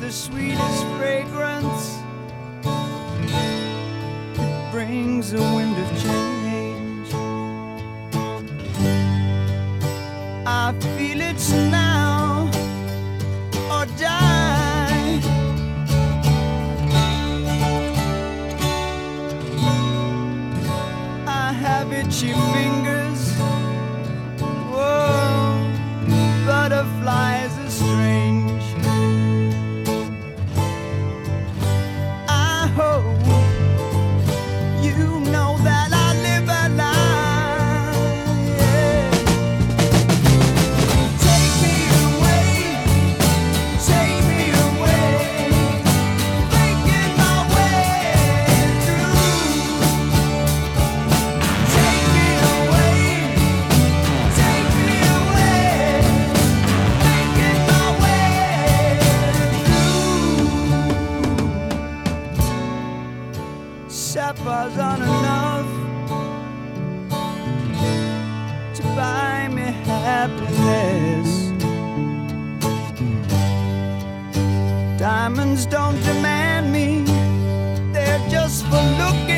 the sweetest fragrance. It brings a wind of change. I feel it's now or die. I have itchy fingers. Whoa, butterflies are strange. I hope you know that I live a lie. Yeah. Take me away, making my way through. Take me away, making my way through. Sapphires aren't enough to buy me happiness. Diamonds don't demand me, they're just for looking.